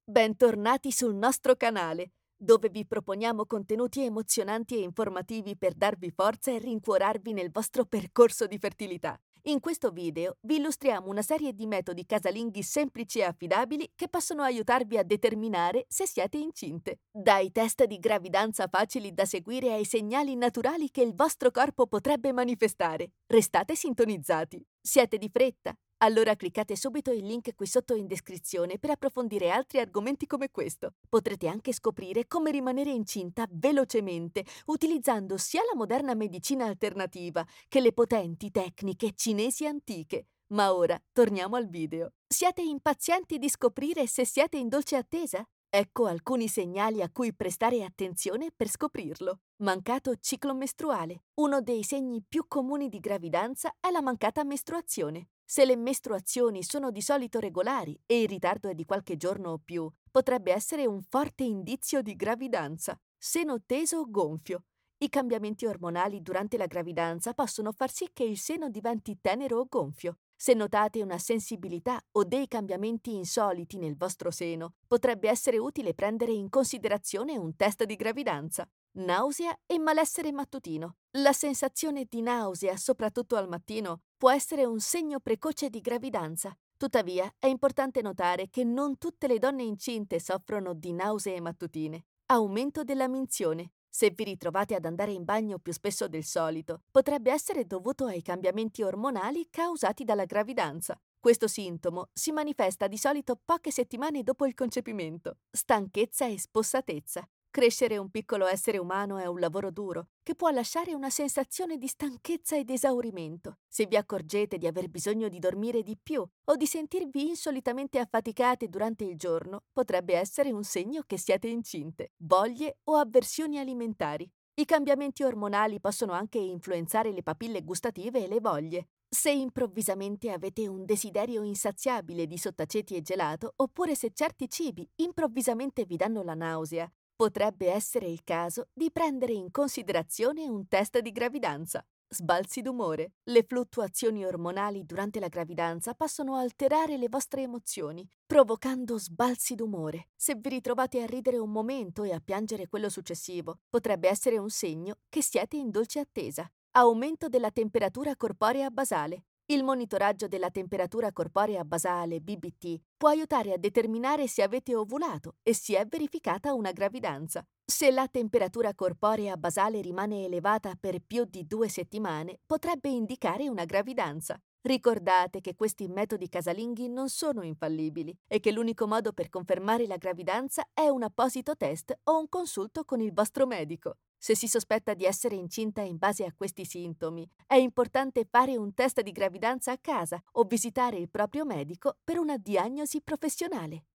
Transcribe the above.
Bentornati sul nostro canale, dove vi proponiamo contenuti emozionanti e informativi per darvi forza e rincuorarvi nel vostro percorso di fertilità. In questo video vi illustriamo una serie di metodi casalinghi semplici e affidabili che possono aiutarvi a determinare se siete incinte. Dai test di gravidanza facili da seguire ai segnali naturali che il vostro corpo potrebbe manifestare. Restate sintonizzati. Siete di fretta? Allora cliccate subito il link qui sotto in descrizione per approfondire altri argomenti come questo. Potrete anche scoprire come rimanere incinta velocemente utilizzando sia la moderna medicina alternativa che le potenti tecniche cinesi antiche. Ma ora torniamo al video. Siete impazienti di scoprire se siete in dolce attesa? Ecco alcuni segnali a cui prestare attenzione per scoprirlo. Mancato ciclo mestruale. Uno dei segni più comuni di gravidanza è la mancata mestruazione. Se le mestruazioni sono di solito regolari e il ritardo è di qualche giorno o più, potrebbe essere un forte indizio di gravidanza. Seno teso o gonfio. I cambiamenti ormonali durante la gravidanza possono far sì che il seno diventi tenero o gonfio. Se notate una sensibilità o dei cambiamenti insoliti nel vostro seno, potrebbe essere utile prendere in considerazione un test di gravidanza. Nausea e malessere mattutino. La sensazione di nausea, soprattutto al mattino, può essere un segno precoce di gravidanza. Tuttavia, è importante notare che non tutte le donne incinte soffrono di nausee mattutine. Aumento della minzione. Se vi ritrovate ad andare in bagno più spesso del solito, potrebbe essere dovuto ai cambiamenti ormonali causati dalla gravidanza. Questo sintomo si manifesta di solito poche settimane dopo il concepimento. Stanchezza e spossatezza. Crescere un piccolo essere umano è un lavoro duro, che può lasciare una sensazione di stanchezza ed esaurimento. Se vi accorgete di aver bisogno di dormire di più o di sentirvi insolitamente affaticate durante il giorno, potrebbe essere un segno che siete incinte. Voglie o avversioni alimentari. I cambiamenti ormonali possono anche influenzare le papille gustative e le voglie. Se improvvisamente avete un desiderio insaziabile di sottaceti e gelato, oppure se certi cibi improvvisamente vi danno la nausea, potrebbe essere il caso di prendere in considerazione un test di gravidanza. Sbalzi d'umore. Le fluttuazioni ormonali durante la gravidanza possono alterare le vostre emozioni, provocando sbalzi d'umore. Se vi ritrovate a ridere un momento e a piangere quello successivo, potrebbe essere un segno che siete in dolce attesa. Aumento della temperatura corporea basale. Il monitoraggio della temperatura corporea basale, BBT, può aiutare a determinare se avete ovulato e si è verificata una gravidanza. Se la temperatura corporea basale rimane elevata per più di 2 settimane, potrebbe indicare una gravidanza. Ricordate che questi metodi casalinghi non sono infallibili e che l'unico modo per confermare la gravidanza è un apposito test o un consulto con il vostro medico. Se si sospetta di essere incinta in base a questi sintomi, è importante fare un test di gravidanza a casa o visitare il proprio medico per una diagnosi professionale.